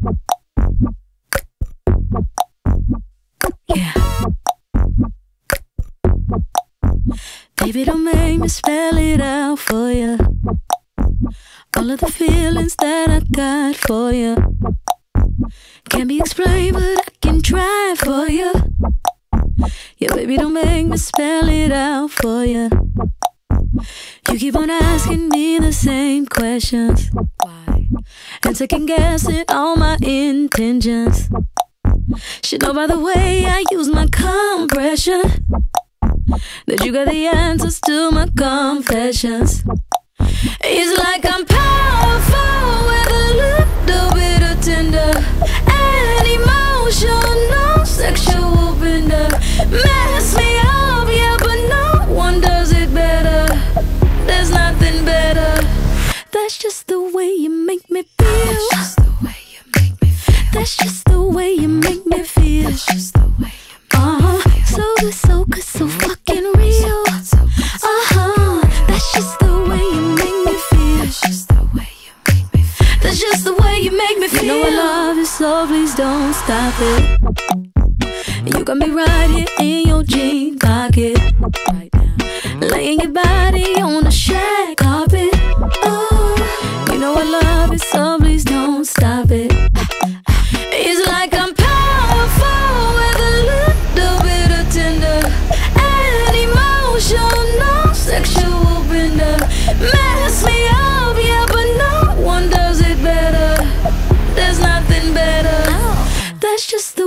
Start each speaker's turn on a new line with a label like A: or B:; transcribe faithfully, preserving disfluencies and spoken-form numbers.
A: Yeah. Baby, don't make me spell it out for you. All of the feelings that I got for you can't be explained, but I can try for you. Yeah, baby, don't make me spell it out for you. You keep on asking me the same questions, why? And second guessing all my intentions. Should know by the way I use my compression that you got the answers to my confessions. It's like I'm powerful with a little bit of tender and emotional sexual bender. Mess me up, yeah, but no one does it better. There's nothing better. That's just the way you make me feel. That's just the way you make me feel. That's just the way you make me feel. That's just the way you make me feel. Uh-huh. So good, so good, so fucking real. Uh-huh. That's just the way you make me feel. That's just the way you make me feel. That's just the way you make me feel. You know I love you, so please don't stop it. You got me right here in your jean pocket right now, laying your body on the shag carpet. Oh, you know I love it, so please don't stop it. It's like I'm powerful with a little bit of tender and emotional sexual bender. Mess me up, yeah, but no one does it better. There's nothing better. That's just the